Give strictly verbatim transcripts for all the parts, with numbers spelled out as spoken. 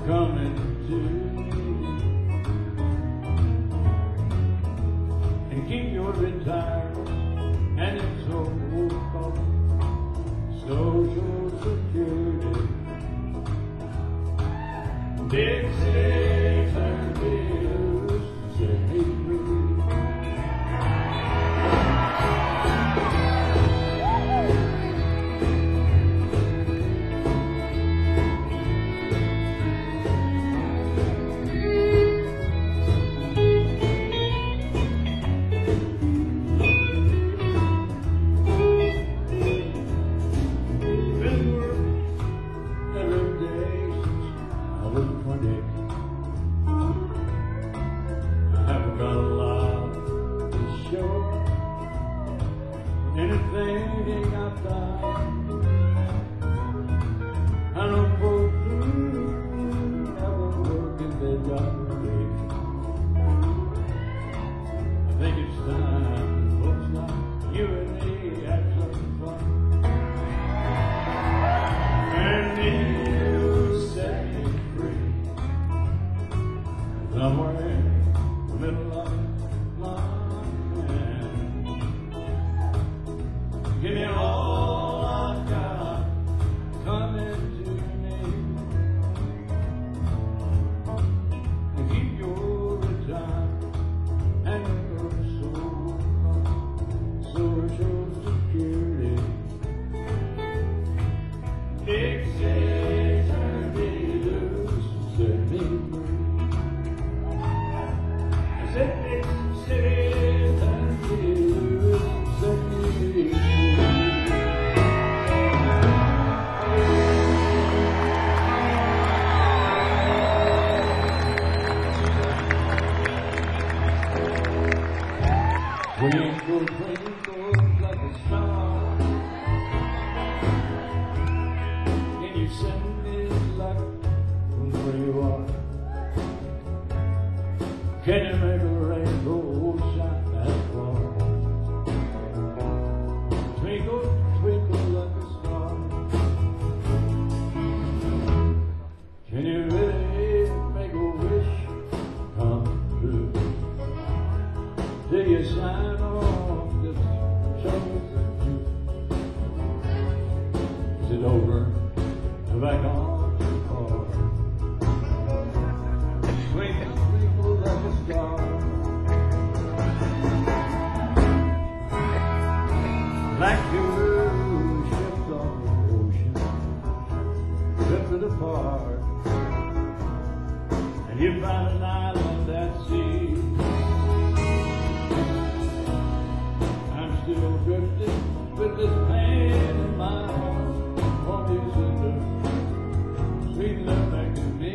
coming to me, and keep your retirement and it's old called Social Security. Dixie turned me loose and set me free. Anything I've done, I don't go through, never work in the job today. I think it's time, looks like you and me had some fun, and you set me free, somewhere in the middle of give me all I've got, coming to me, and keep your retirement and your soul, Social Security. Dixie turned me loose and set me free. I said Dixie turned me loose and set me free. Twinkle, twinkle like a star, can you send me luck from where you are? Can you make a rainbow shine that far? Twinkle, twinkle like a star, can you really make a wish come true? Do you sign off this shows you? Is it over? Back on the car. Twinkle, twinkle like a star, like two ships on the ocean, drifted apart, and you found an island at sea. Still drifting with this pain in my heart. Won't you send her sweet love back to me?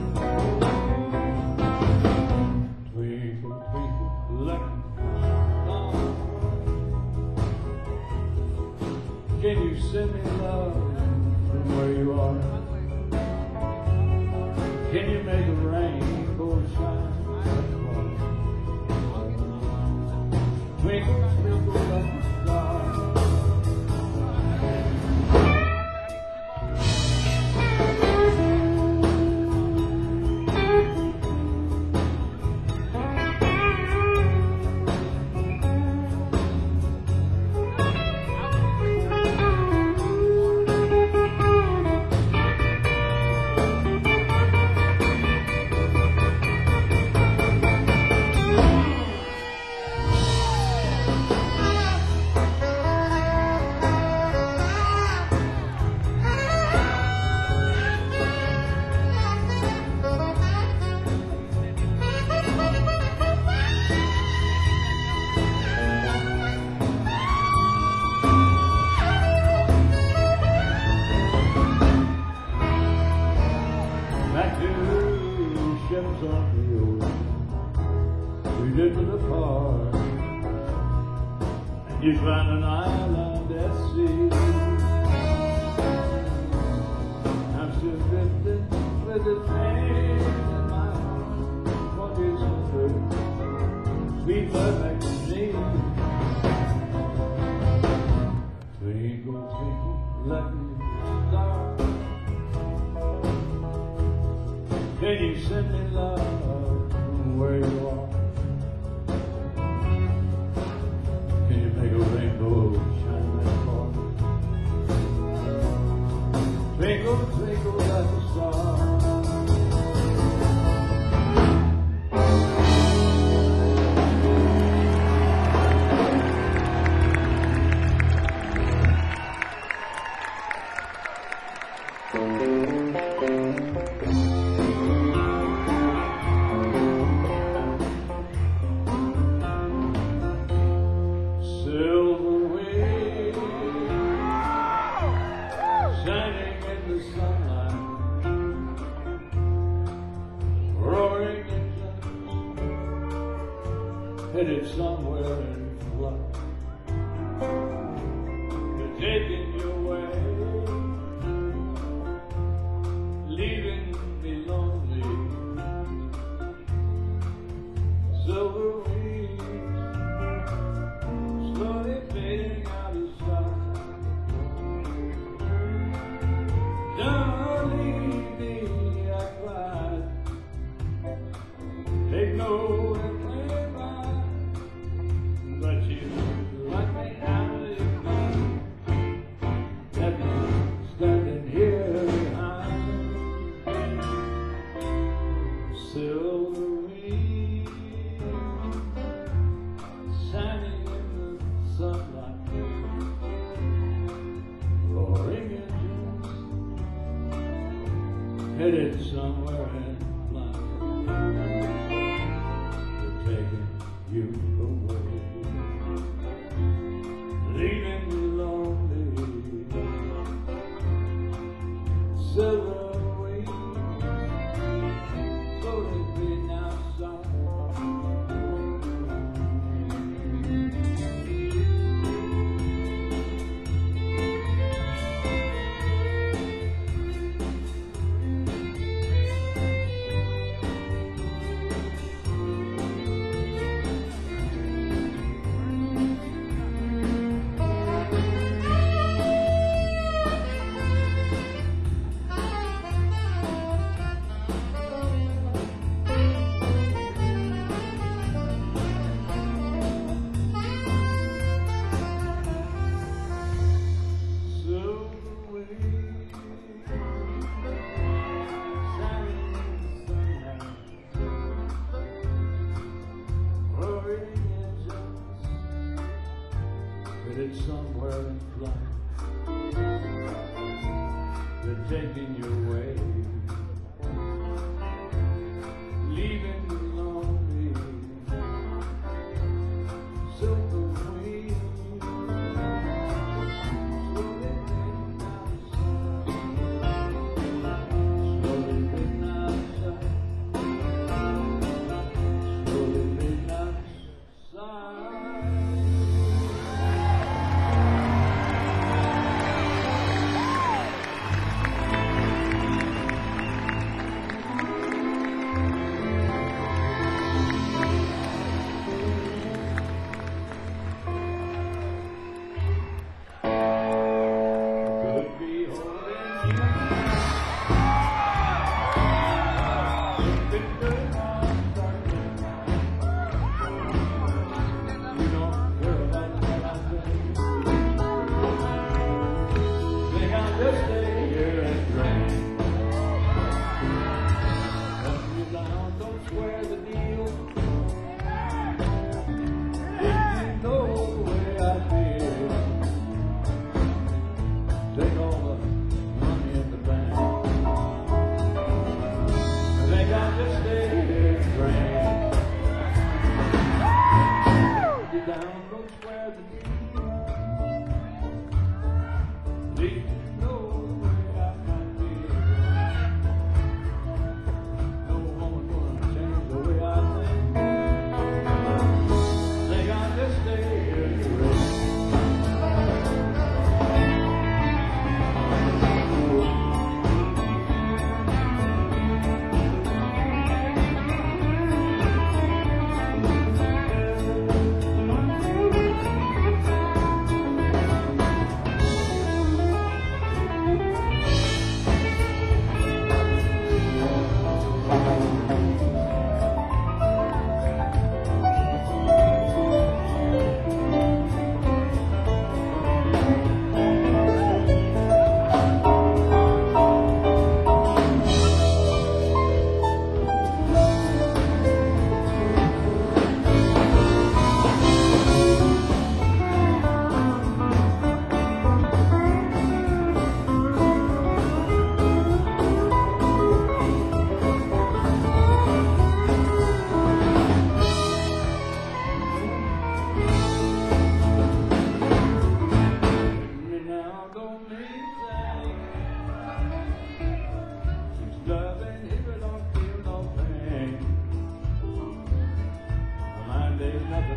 Twinkle, twinkle like a star, can you send me love from where you are? Can you make a rainbow shine? Twinkle, twinkle like a star. Ships on the ocean, we drifted apart, and you found an island at sea. I'm still drifting with the pain in my heart. What is the truth? Sweet love back to me. Twinkle, twinkle, like a star, Can you send me love where you are? Can you make a rainbow shine that far? Twinkle, twinkle like a star. Headed somewhere in flight, you're taking your way, leaving me lonely. Silver wings slowly fading out of sight. Don't leave me, I cried. Take no silver wings shining in the sunlight, roaring engines headed somewhere in flight. They're taking you away, leaving me lonely. Silver headed somewhere in flight, they're taking your way, leaving me lonely. Silver wings slowly fading out of sight, slowly fading out of sight, slowly fading out of sight. Down those square the deal. No way I can feel. No woman gonna change the way I think. Think I'll just stay here and rest.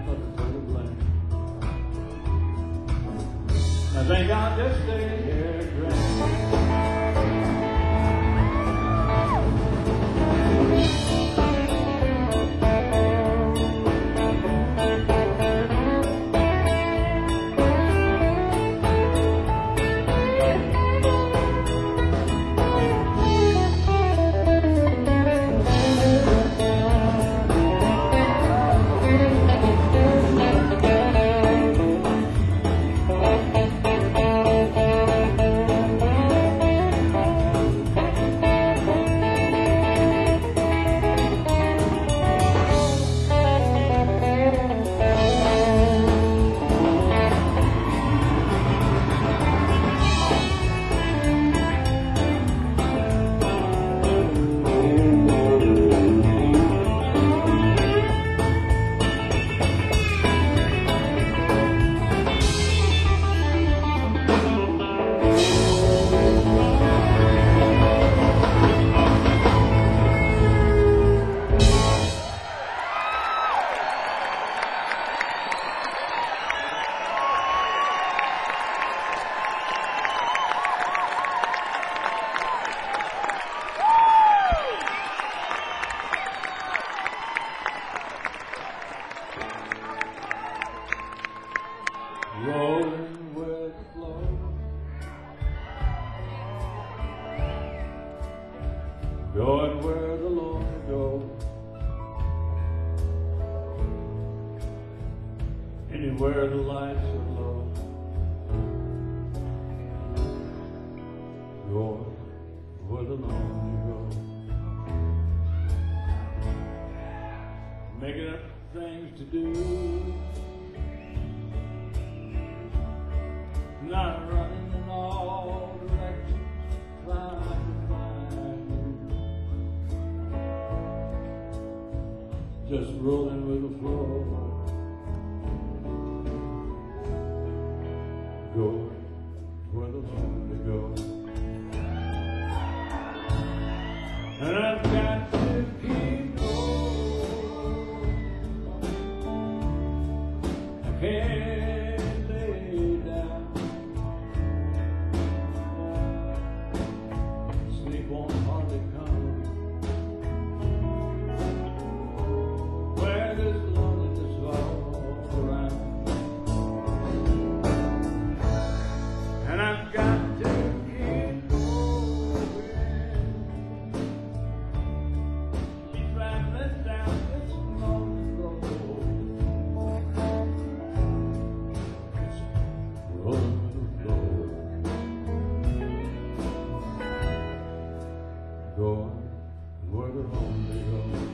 nothing but the blame. I think I'll just stay here drinking. Rolling with the flow, going where the lonely go, anywhere the lights are low, going where the lonely go, making up things to do. Not running in all directions, trying to find you. Just rolling with the flow, going where the lonely go. And I've got to keep going. I can't lay down. Won't hardly come where there's loneliness all around, and I've got to keep going, keep traveling down this lonely road. It's rolling with the flow, going where the lonely go.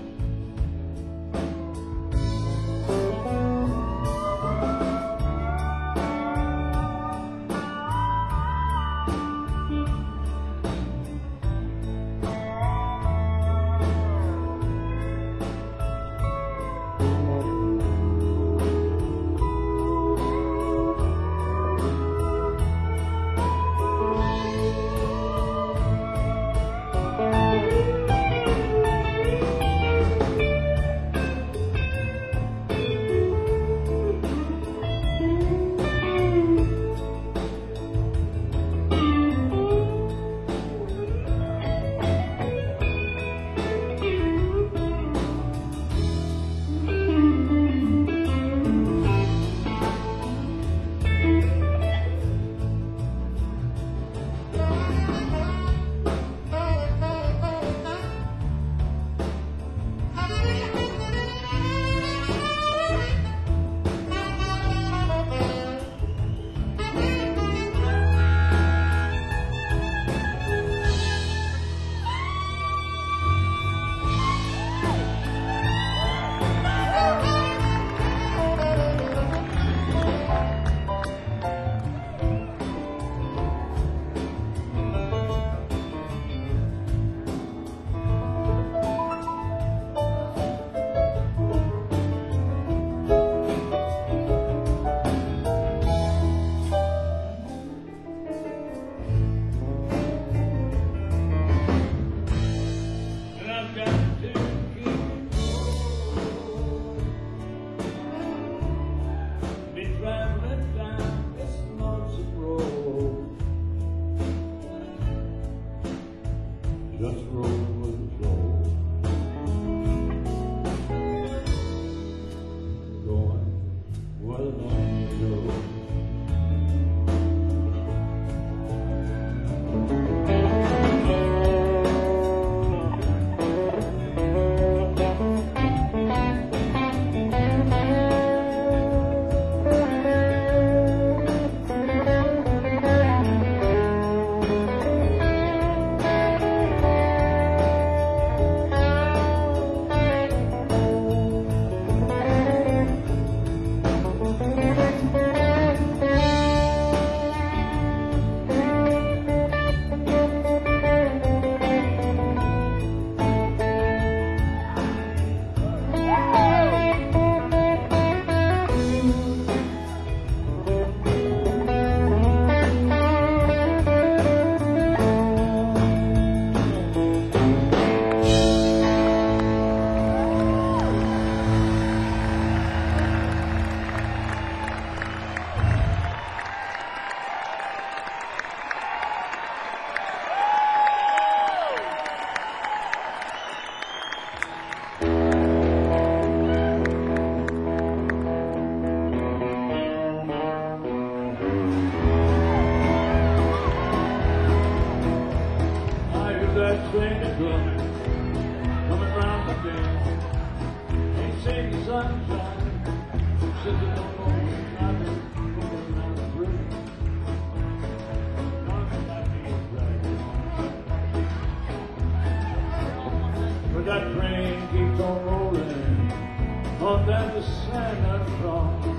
sunshine, sitting on the night, looking out through. But that train keeps on rolling on down to San Antonio.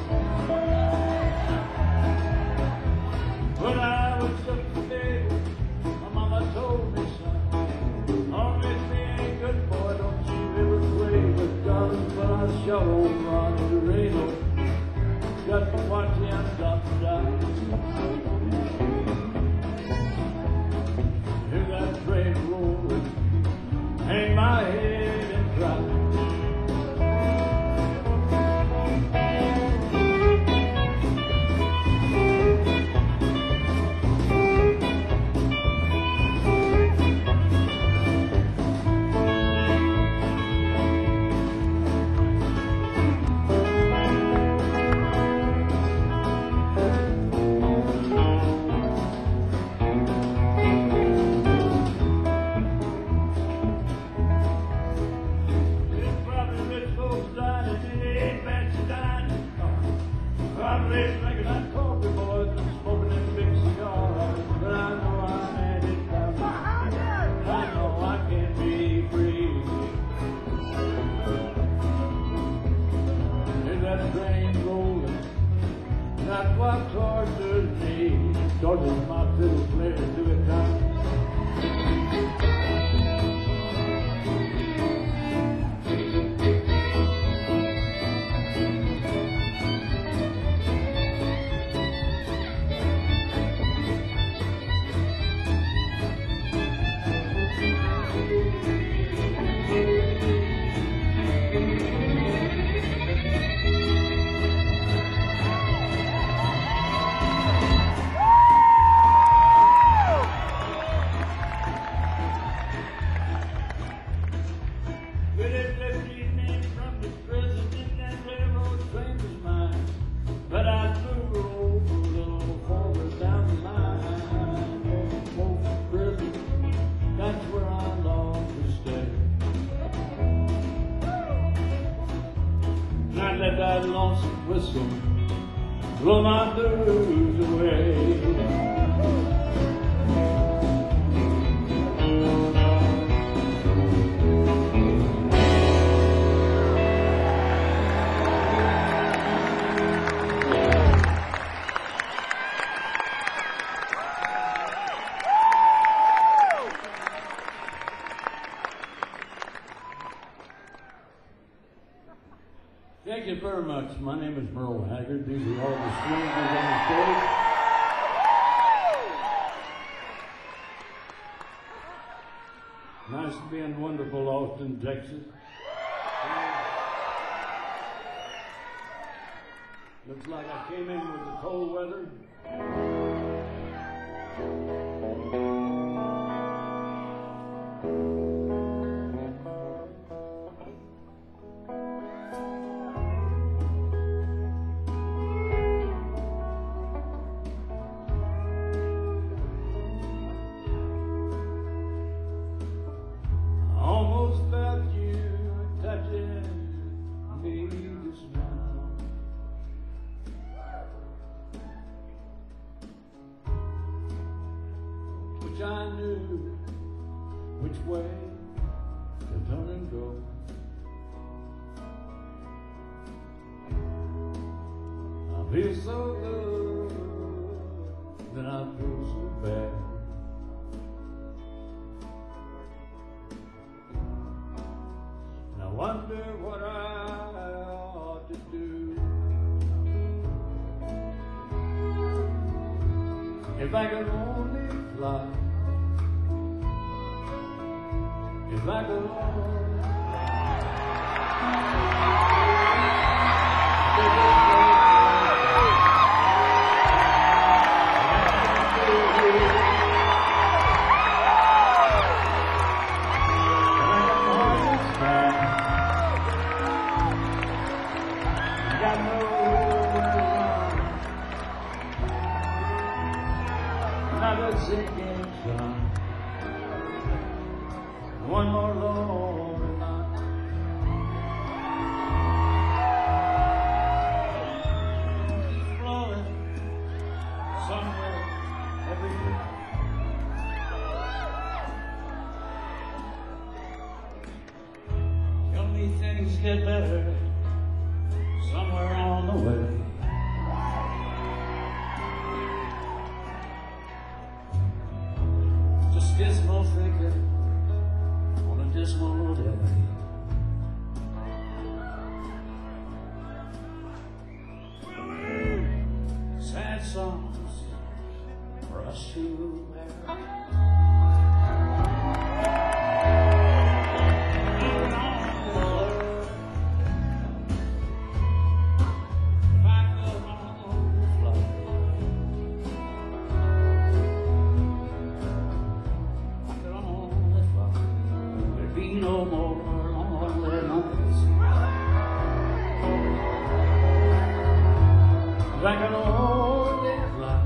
When I was just a baby, my mama told me, son, oh, if me ain't good, boy, don't you ever play with guns. But I shot old Ron Reno, got to watch him drop down. Hear that train rolling, hang my head and cry. That's what tortures me, tortures my fiddle player to a time. Let that lonesome whistle blow my blues away. Thank you very much. My name is Merle Haggard. These are all the strangers on the stage. Nice to be in wonderful Austin, Texas. Looks like I came in with the cold weather. I knew which way to turn and go. I feel so good, then I feel so bad. And I wonder what I ought to do. If I could only fly, if I could only sinking sun, one more lonely me things get better somewhere on the way. Just dismal figure on a dismal day. Sad songs for us to bear. No more lonely nights. Like an old fly.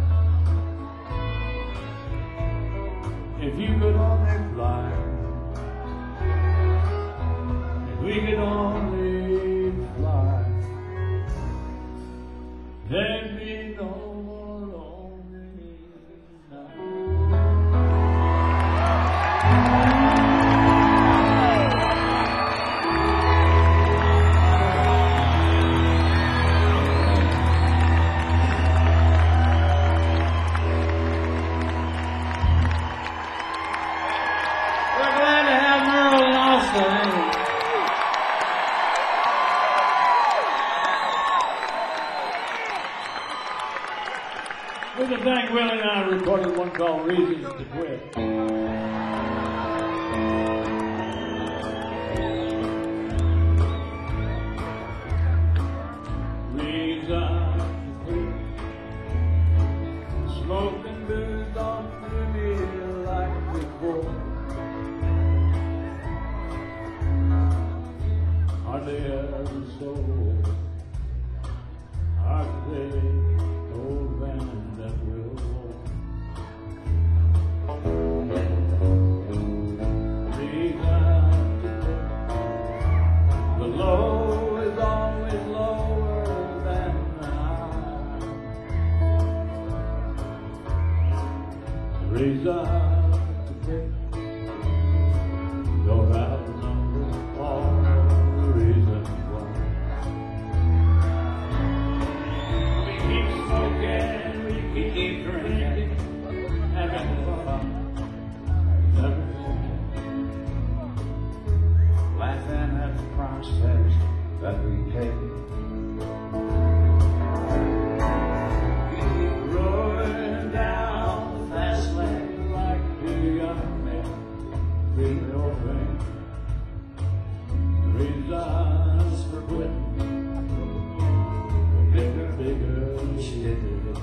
If you could only fly, if we could only fly, there'd be no more lonely nights. We can thank Willie and I recorded one called Reasons to Quit. Reasons to quit. Smoking booze don't do me like before. Hardly ever so. Hardly old band that will go. The low is always lower than the high. The reason to quit, don't outnumber all the reasons why. We keep drinking, having fun, laughing at the prospects that we take. Keep rolling down the fast lane like two young men, feeling your pain. Reasons for quitting, bigger, bigger shit.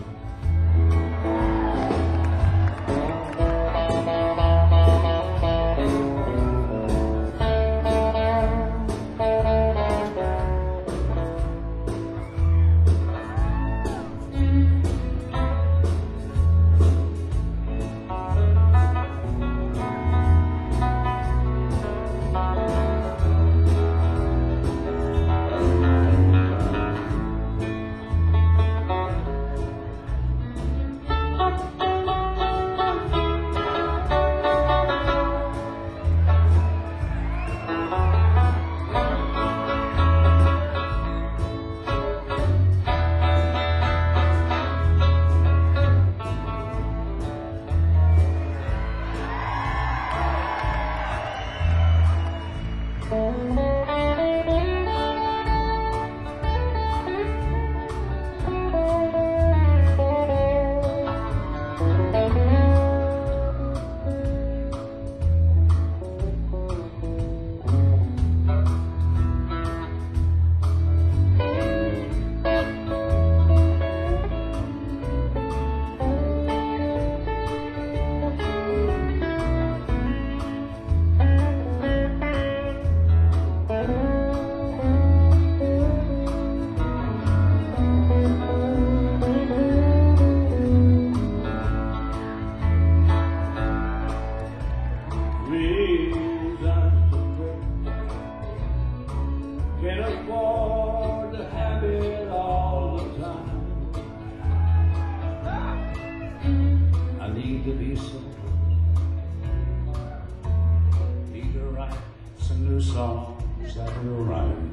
need to be sober. Need to write some new songs flags that will rise.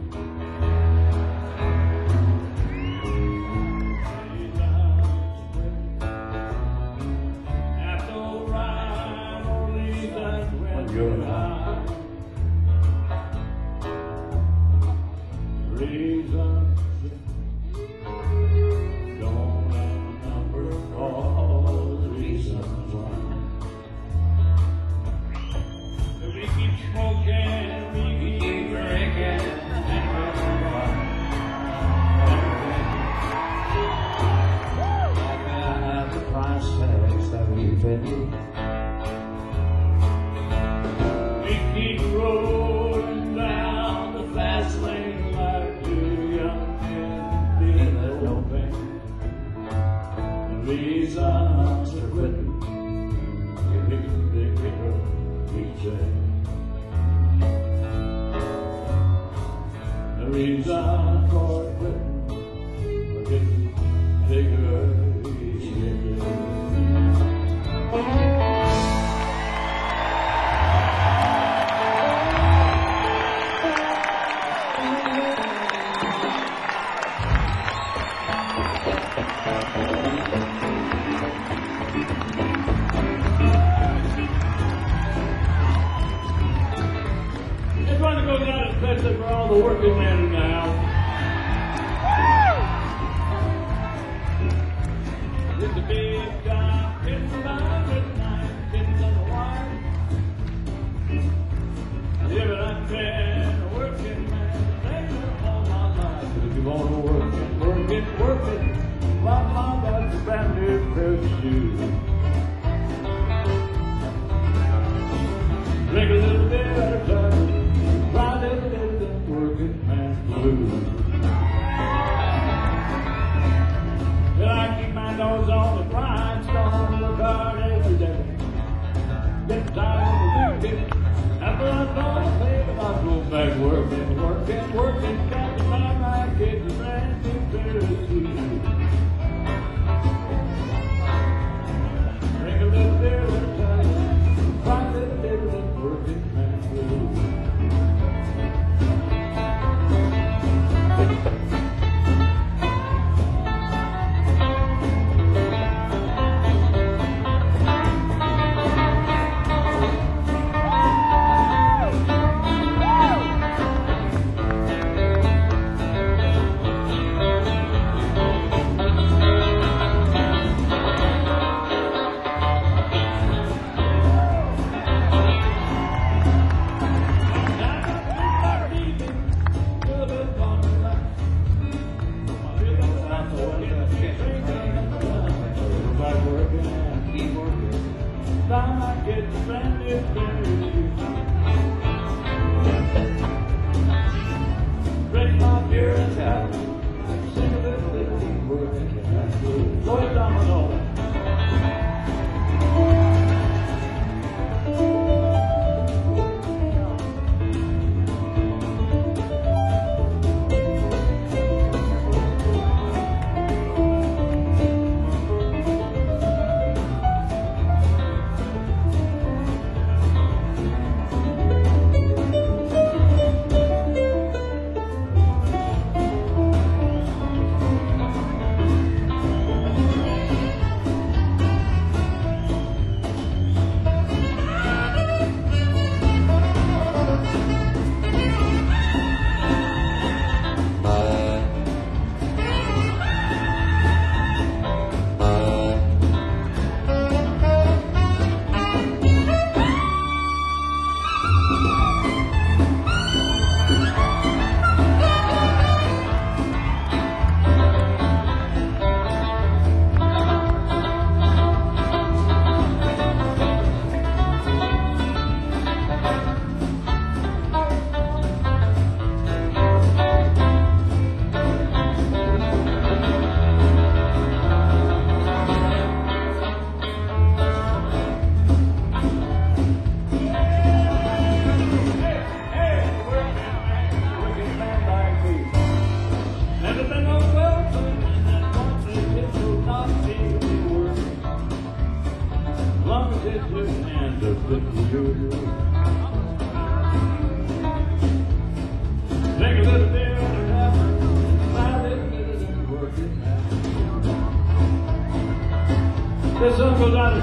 You're high. Reason don't outnumber all the reasons why. We keep smoking, we keep drinking, and we'll have the price tags that we pay. Keep rolling down the fast lane like two young men feeling that no pain. The reasons are quitting, you make the big hero each day. The reason for quitting, we're getting bigger each day. This one goes out especially for all the working men in the house. It's a big time, it's about midnight, it's on the wine. Yeah, but I've been a working man, thank you all my life. But if you want to work it, work it, work it, my mom got a brand new pair of shoes. Drink a little bit at a time, ride a little bit of working man's blues. Well, I keep my nose on the grindstone, work hard every day. Get tired of working, after I thought I paid, but I go back working, working, working, got to find my kids a brand new pair of shoes. Drink a little bit at a time, ride a little bit of working man's blues. Time I get the brand new pair of shoes. Break my beer and towel, sing a little bit of working man's blues. Go ahead, Domino.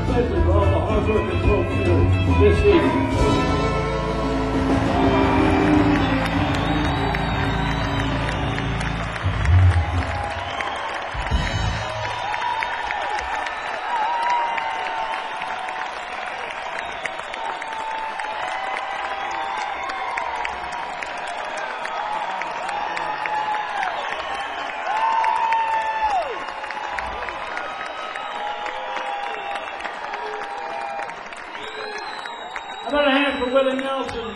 especially for all the hard work and folks here this evening. How about a hand for Willie Nelson?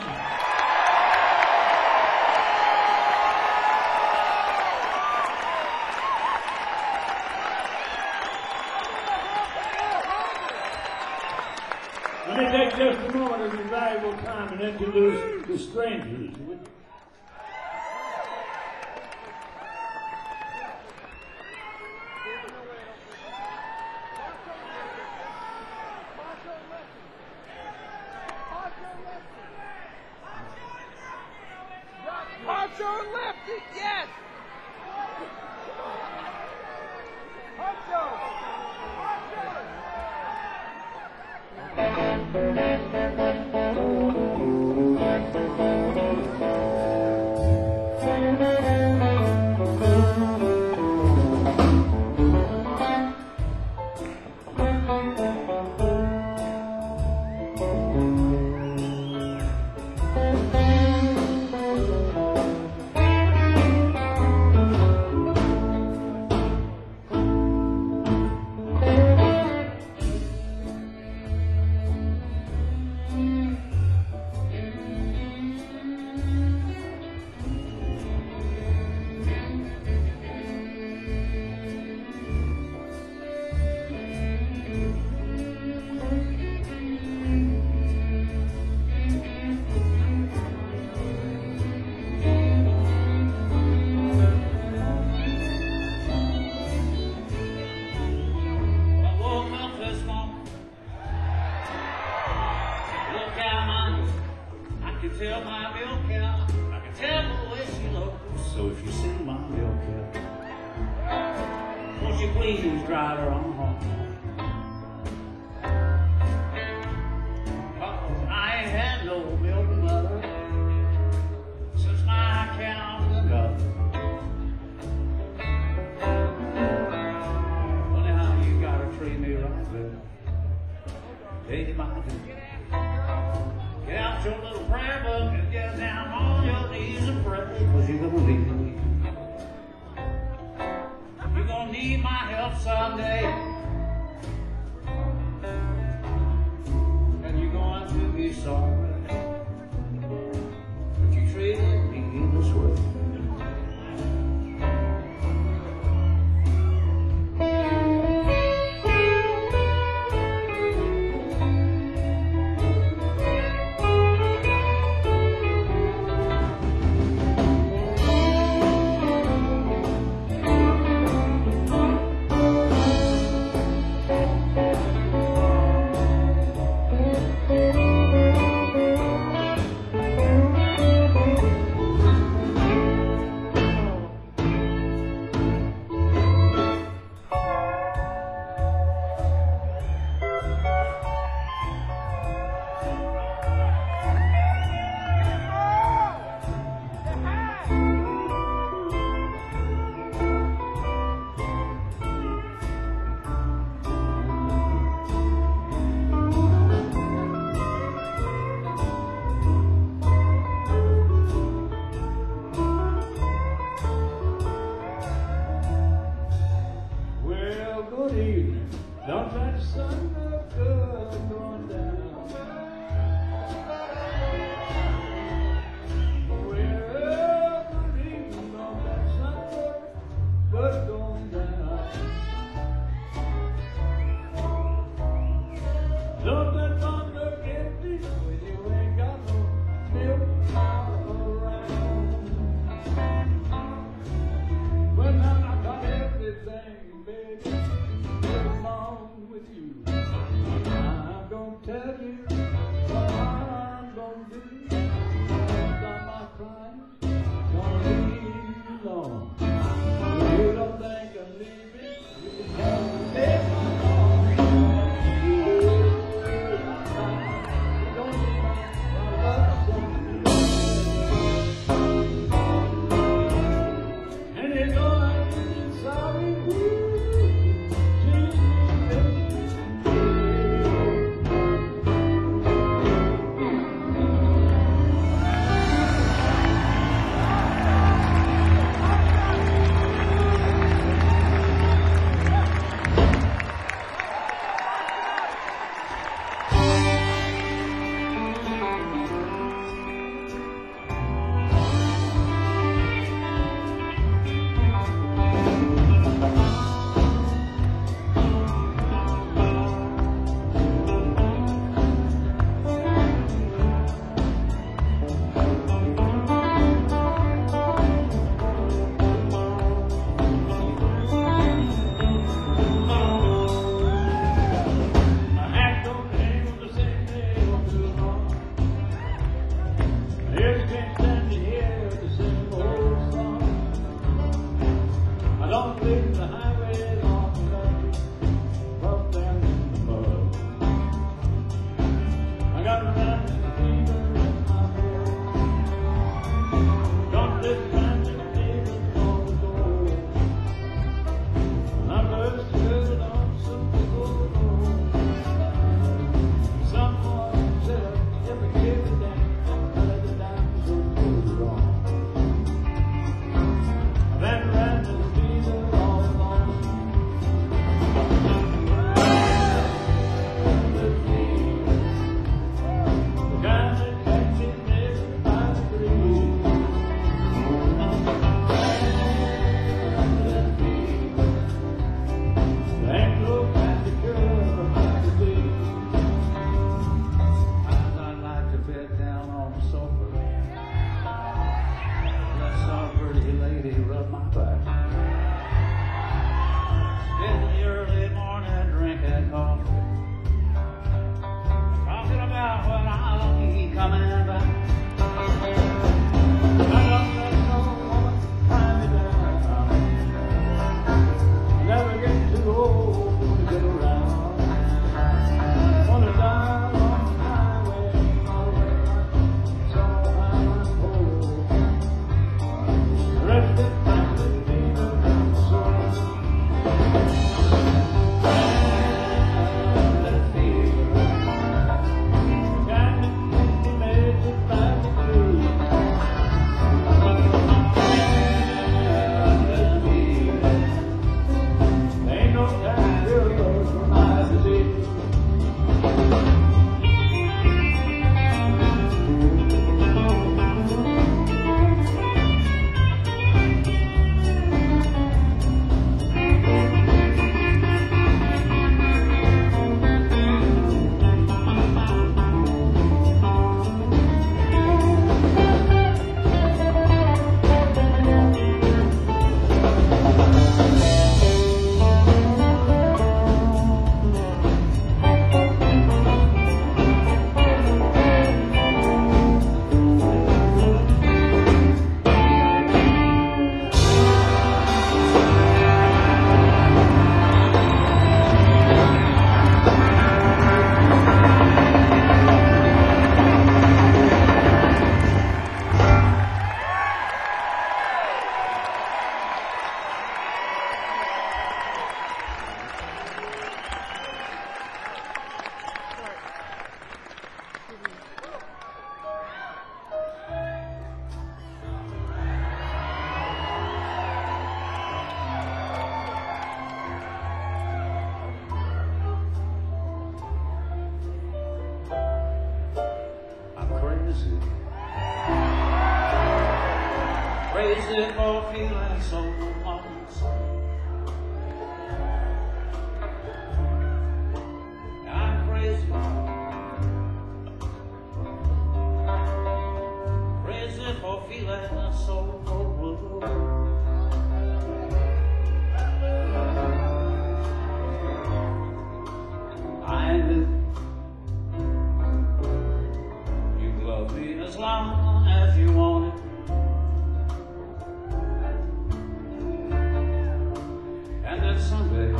Let me take just a moment of your valuable time and introduce the strangers. Pancho lefty, yes! Pancho! Tell my milk cow, I can tell the way she looks. So if you see my milk cow, won't you please drive her on home? Cause I ain't had no milk mother since my cow was enough. Funny how you gotta treat me right, baby. Lady, my dear. Get out your little prayer book and get down on your knees and pray, cause you're gonna need me. You're gonna need my help someday. And you're going to be sorry that you treated me this way. restless nights and fever and sore. That fever, kind of made me find the truth. That fever, ain't no time to for my disease. Crazy for feeling so lonesome. I'm crazy, crazy for feeling so blue. I knew you loved me as long as you wanted. And that someday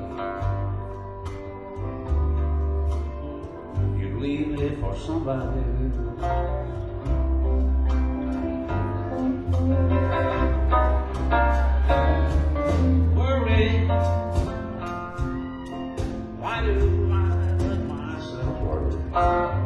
you'd leave me for somebody else. Worry, why do I let myself worry?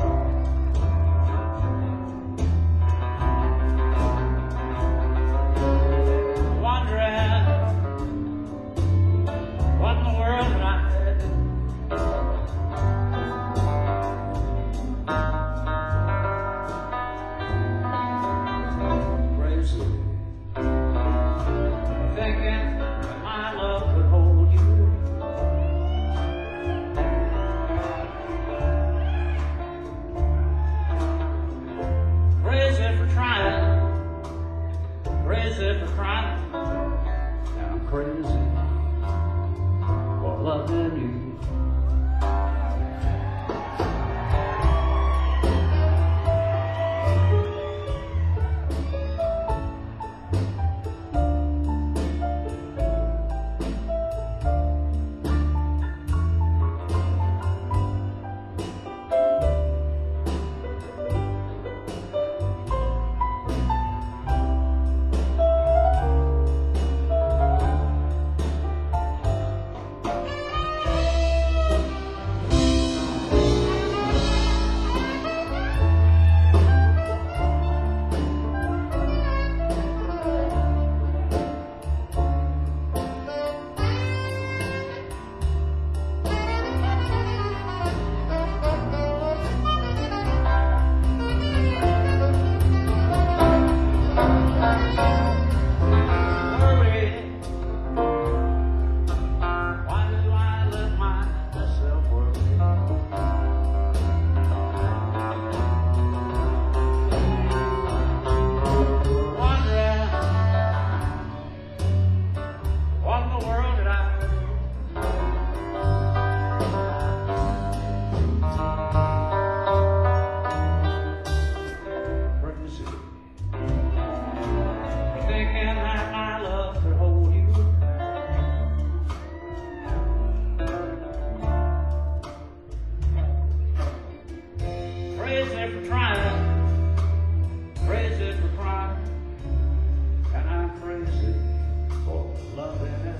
Crazy for crying, and I'm crazy for loving you. loving you.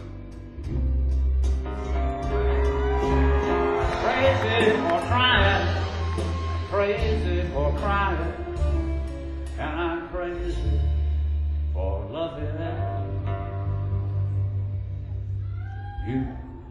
Crazy for trying, crazy for crying, and I'm crazy for loving you.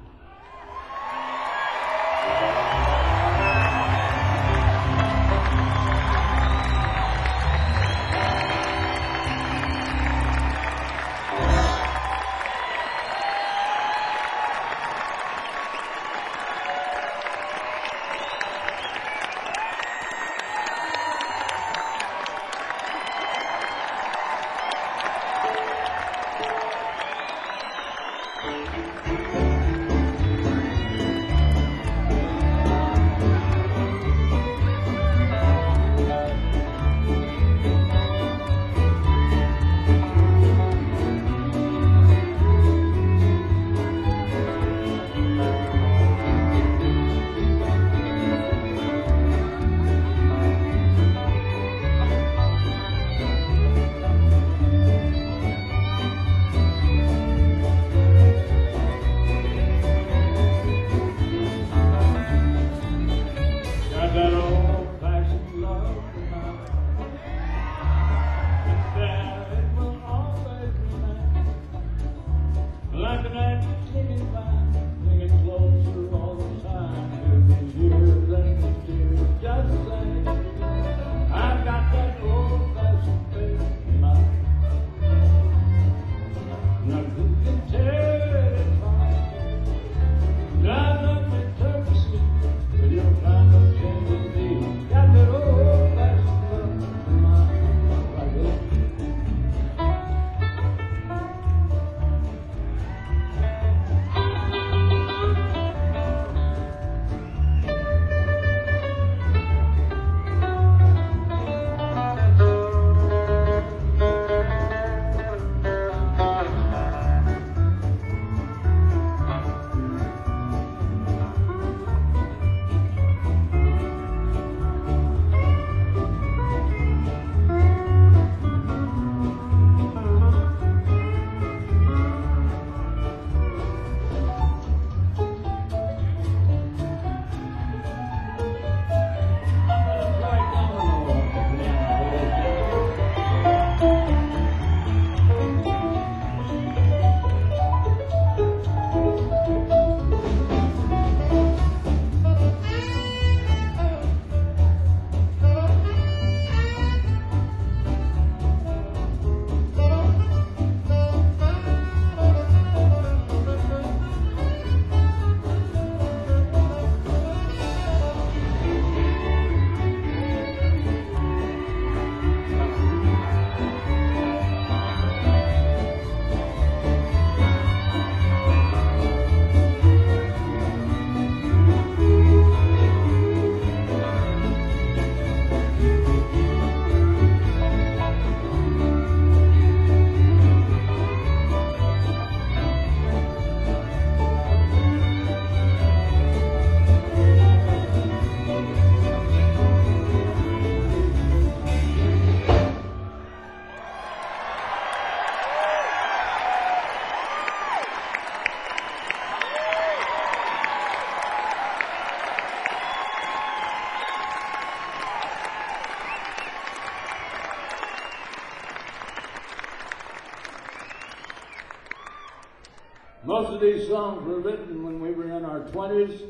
Most of these songs were written when we were in our twenties.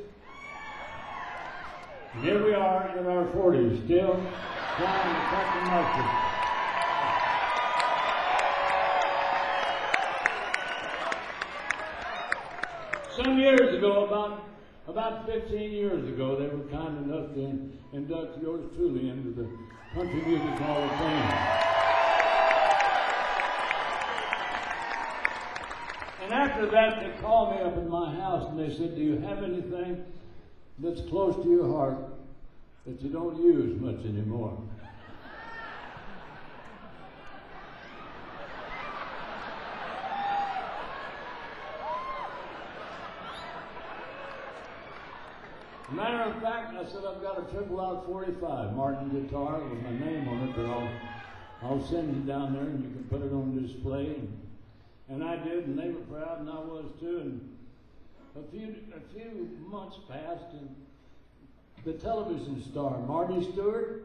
And here we are in our forties, still trying to cut the mustard. Some years ago, about about fifteen years ago, they were kind enough to induct yours truly into the Country Music Hall of Fame. And after that, they called me up in my house and they said, do you have anything that's close to your heart that you don't use much anymore? Matter of fact, I said, I've got a triple out forty-five Martin guitar with my name on it, but I'll, I'll send you down there and you can put it on display. And, And I did, and they were proud, and I was too. And a few a few months passed, and the television star Marty Stewart,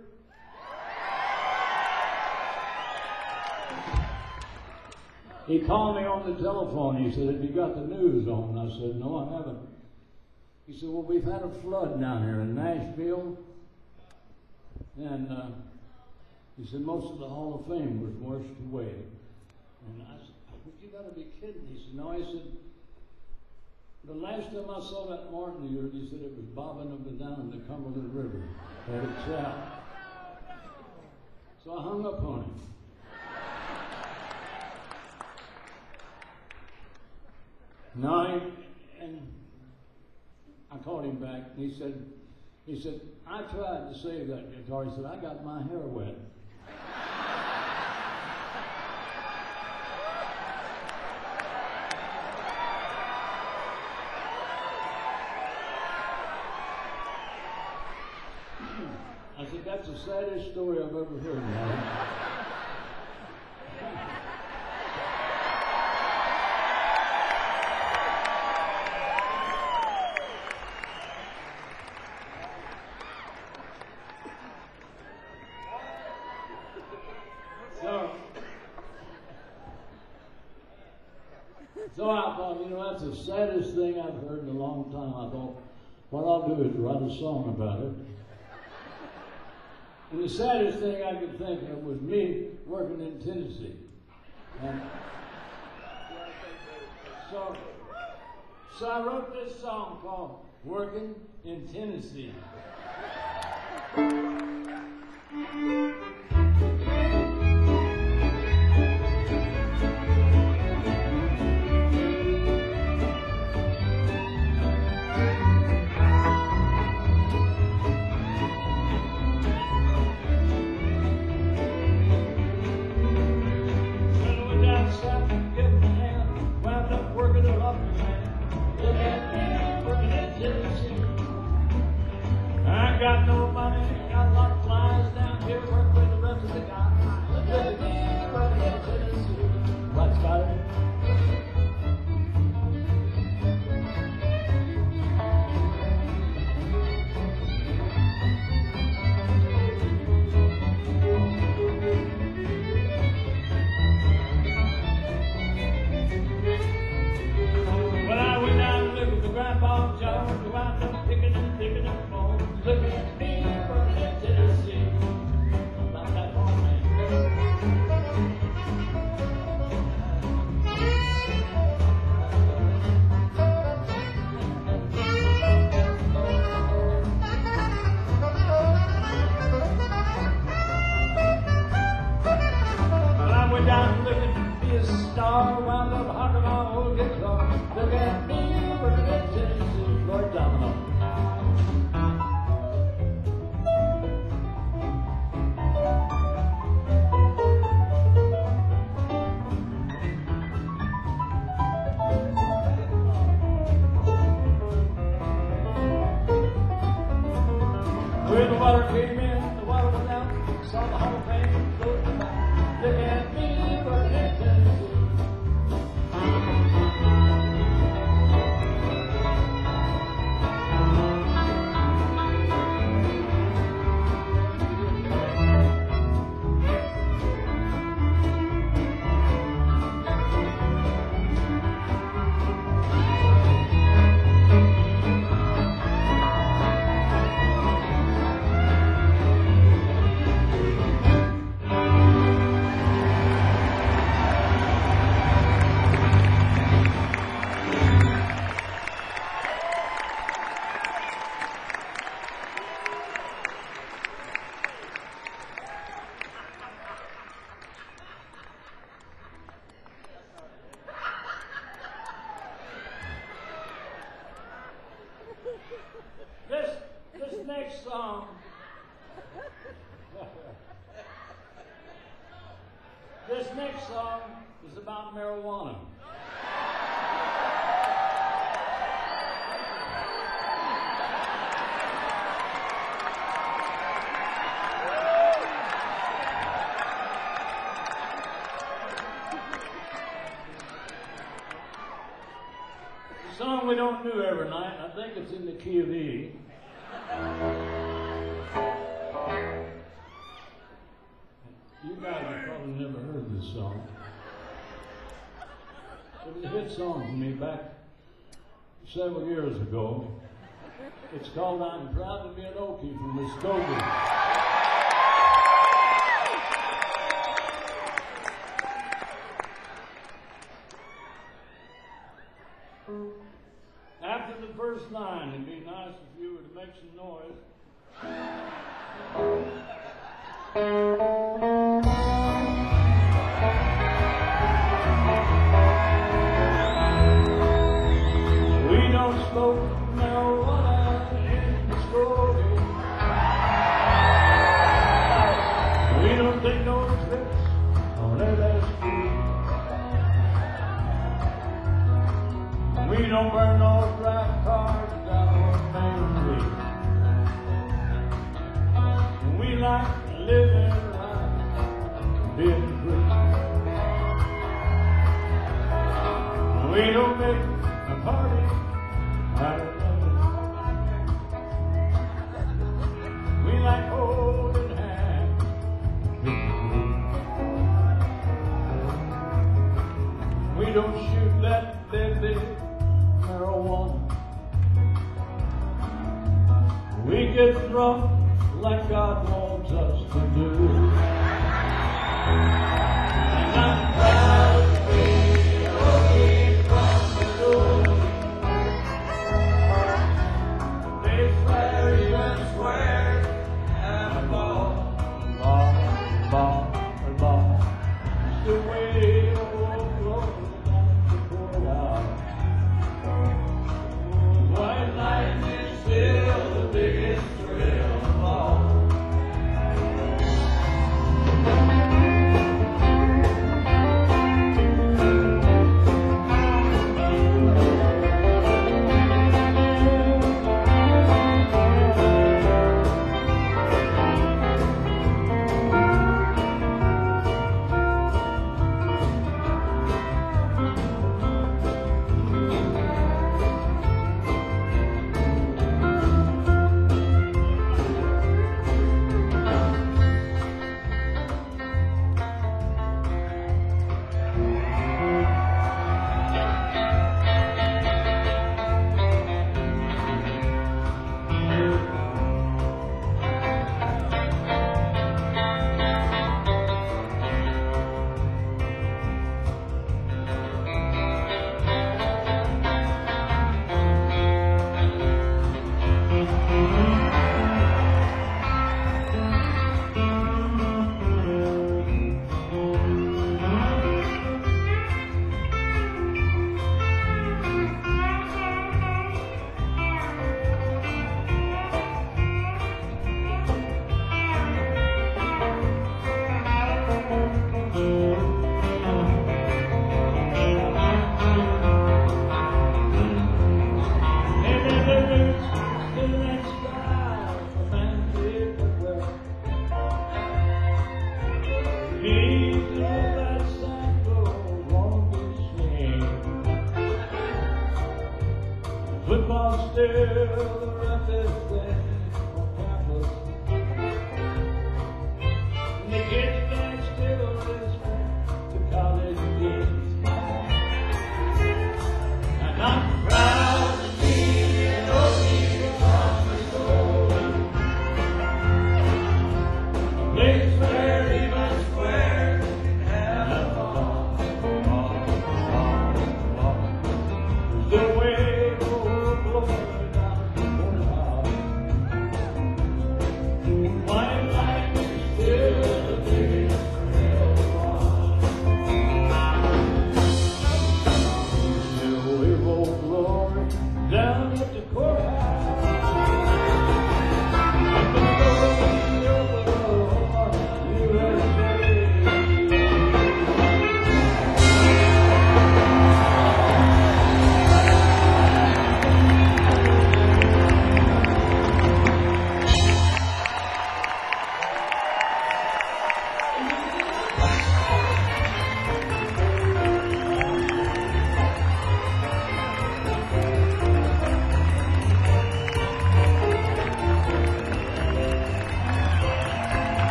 he called me on the telephone. He said, "Have you got the news on?" And I said, "No, I haven't." He said, "Well, we've had a flood down here in Nashville." And uh, he said, "Most of the Hall of Fame was washed away." And I said, "You gotta be kidding." He said, "No." He said, "The last time I saw that Martin of yours," he said, "it was bobbing up and down in the Cumberland River at its out." So I hung up on him. No, and I called him back, and he said, he said, "I tried to save that guitar." He said, "I got my hair wet." I said, "That's the saddest story I've ever heard, man." So, so I thought, you know, that's the saddest thing I've heard in a long time. I thought, what I'll do is write a song about it. And the saddest thing I could think of was me working in Tennessee. And so, so I wrote this song called "Working in Tennessee." I got no money, got a lot of flies down here, work with the rest of the guys. Look at me, running in Tennessee. What's got it? Well, I went down and lived with the Grandpa Jones, who wound up picking and picking and phones. Look at me, working in Tennessee. About that farm man. Well, I went down looking to be a star, wound up hugging my old guitar. Look at me, working in Tennessee. Lord Domino. When the water came in, the water went out, saw the Hall of Fame floating by. Look at me, working in Tennessee. This this next song, this next song is about marijuana. Song we don't do every night, I think it's in the key of E. You guys have probably never heard this song. It was a hit song for me back several years ago. It's called I'm Proud to Be an Okie from Muskogee. After the first line, it'd be nice if you would make some noise. We don't smoke marijuana in Muskogee. We don't take no trips on L S D. We don't burn no dry cars down Main Street. We like living right, being free. We don't make a party out of nothing. We like holding hands. We don't shoot that deadly marijuana. We get drunk like God wants us to do. And I'm proud to be an Okie from Muskogee. Place where even swear and a ball, ball, ball, ball. Still way over Florida down to Port out. White lightning is still the biggest thrill of all. Football still the roughest thing on campus. And the kids can still respect the college kids. And I'm proud to be an Okie from Muskogee. A place where even squares can have a ball, ball, ball, ball. There's the way over Florida down to Port Out.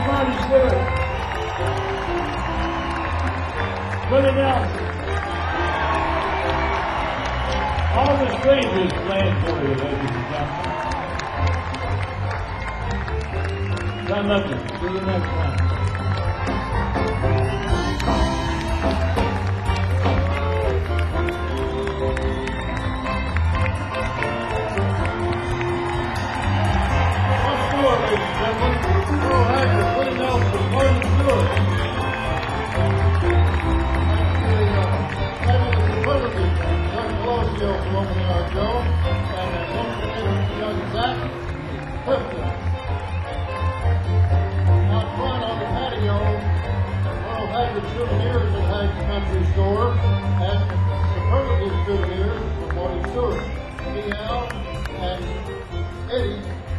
Mighty Spirit. Willie Nelson. All the strangers playing for you, ladies and gentlemen. God love you. See you next time. Once more, ladies and gentlemen, Earl Haggard, Willie Nelson, Martin Stewart. Thank you, uh, Republican, Young Colosio from opening our show, and uh, don't forget young Zach Clifton. Out front on the patio, Earl Haggard Souvenirs at Hagg's Country Store, and Superlative Souvenirs from Marty Stewart. Meow and Eddie